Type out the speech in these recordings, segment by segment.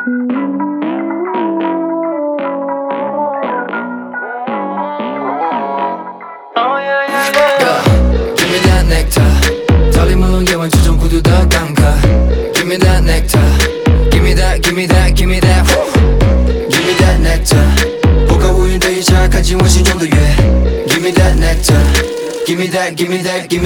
Give me that nectar， 桃李朦胧夜晚之中孤独的港客。Give me that nectar， Give me that Give me that Give me that，Give me that nectar， 不可无云的夜茶，看清我心中的月。Give me that nectar，Give me that Give me that Give me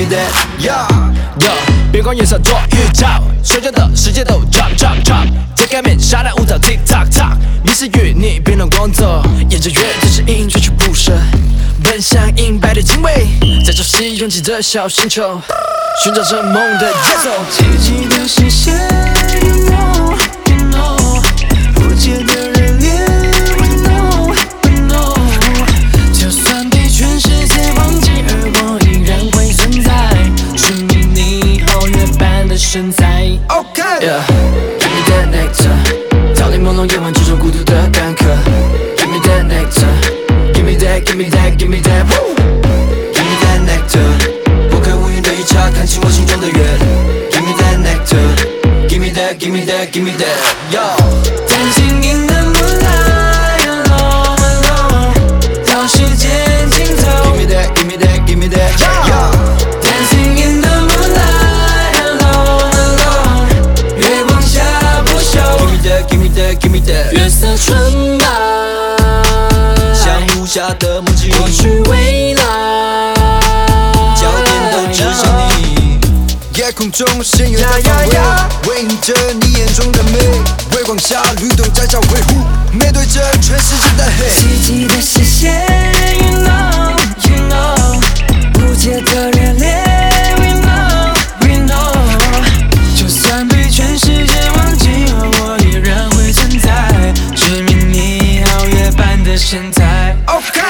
that， 别管颜色多预兆，所有的世界都 drop drop drop， 揭开面纱的舞蹈 tick tock tock， 迷失于你别能工作，沿着乐队指引追求不舍，奔向银白的经纬，在潮汐拥挤的小星球，寻找着梦的节奏。 奇迹的实现 ，You know You know， 不解的热烈 ，We know We know， 就算被全世界忘记，而我依然会存在，证明你皓月般的身材。 Yeah， Give me that nectar， 桃李朦胧夜晚之中孤独的港客。Give me that nectar， Give me that Give me that Give me that，Give me that nectar， 不可无云的夜茶，看清我心中的月。Give me that nectar，Give me that Give me that Give me that，Yo。Dancing in the moonlight alone alone， 到时间尽头。 Give me that Give me that Give me that，Yo。Dancing in the moonlight alone alone， 月光下不休。 Give me that Give me that Give me that， 月色纯白， 像无暇的梦境， 过去未来， 焦点都指向你。夜空中现有的方位，为你着你眼中的美，微光下律动在找维护，面对着全世界的黑。 奇迹的实现 ，You know You know， 不解的热烈 ，We know We know， 就算被全世界忘记，我依然会存在，证明你皓月般的身材。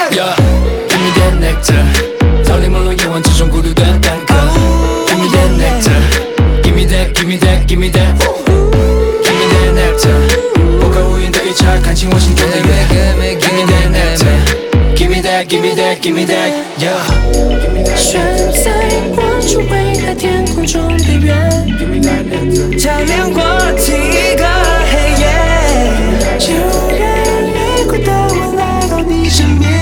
Give me that nectar， 桃李朦胧夜晚之中孤独的港客。Give me that nectar， Give me that Give me that Give me that，Give me that nectar， 不可无云的夜茶，看清我心中的月。Give me that nectar，Give me that Give me that Give me that，Yeah。 悬在我周围的天空中的月，照亮过几个黑夜，就让越过的我来到你身边。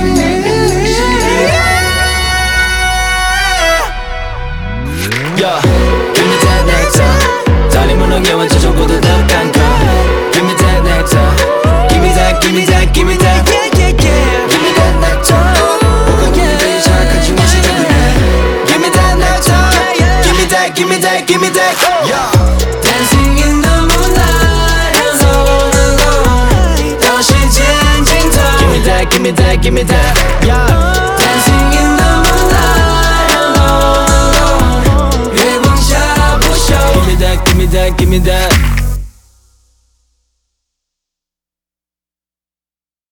Give me that nectar， 桃李朦胧夜晚之中孤独的港客。Give me that nectar，Give me that Give me that Give me that，Give me that nectar， 不可无云的夜茶，看清我心中的月。Give me that nectar，Give me that Give me that Give me that，Yeah。Dancing in the moonlight alone alone， 到时间尽头。 Give me that Give me that Give me that，Yeah。Dancing in the moonlight alone alone， 月光下不休。 Give me that Give me that Give me that。